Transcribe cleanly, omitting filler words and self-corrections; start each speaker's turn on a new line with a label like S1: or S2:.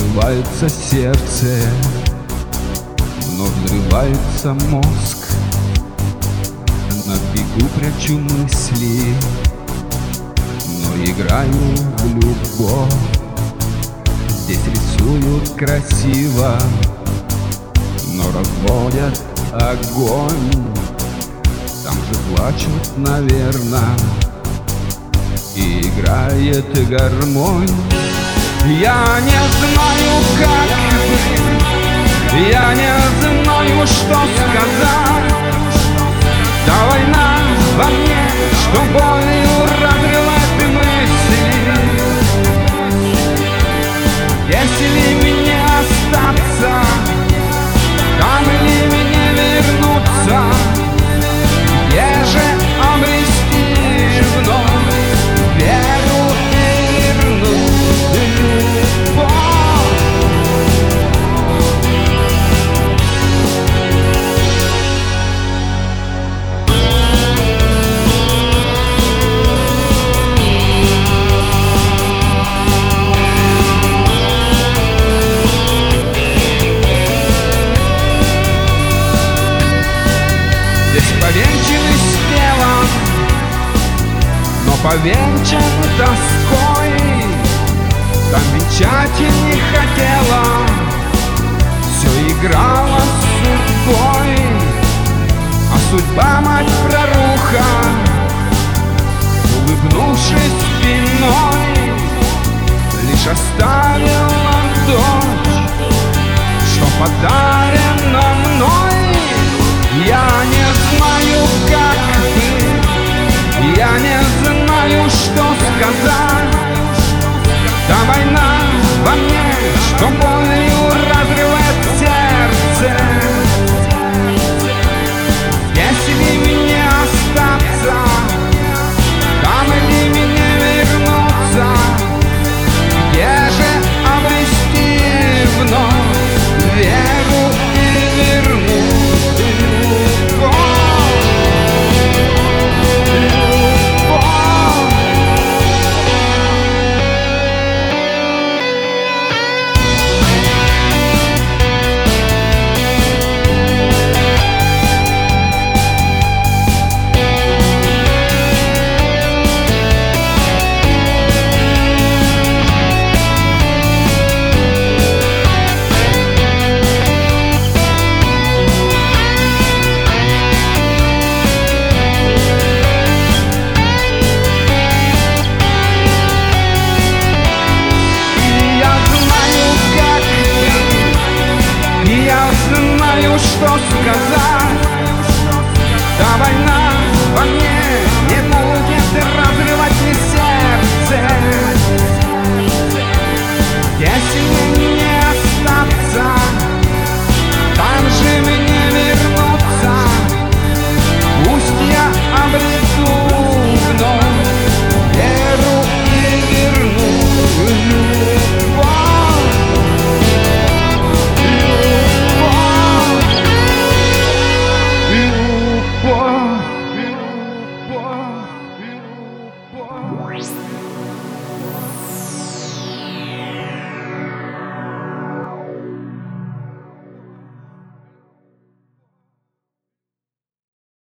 S1: Разрывается сердце, но взрывается мозг. На бегу прячу мысли, но играю в любовь. Здесь рисуют красиво, но разводят огонь. Там же плачут, наверное, и играет гармонь. Я не знаю, как быть, я не знаю, что сказать. Да война во мне, что болью разрывает мысли. Если мне остаться, там или мне вернуться, где же обрести вновь веру и вернуть любовь? Повенчаны с телом, но повенчан тоской. Там венчать и не хотела, все играла с судьбой. А судьба, мать проруха, улыбнувшись спиной, лишь оставила дочь, что подарена мной. Я не знаю, как быть, я не знаю, что сказать. Да война во мне, что болью разрывает сердце. Если мне остаться, там или мне вернуться, где же обрести вновь веру и вернуть? Я знаю, что сказать.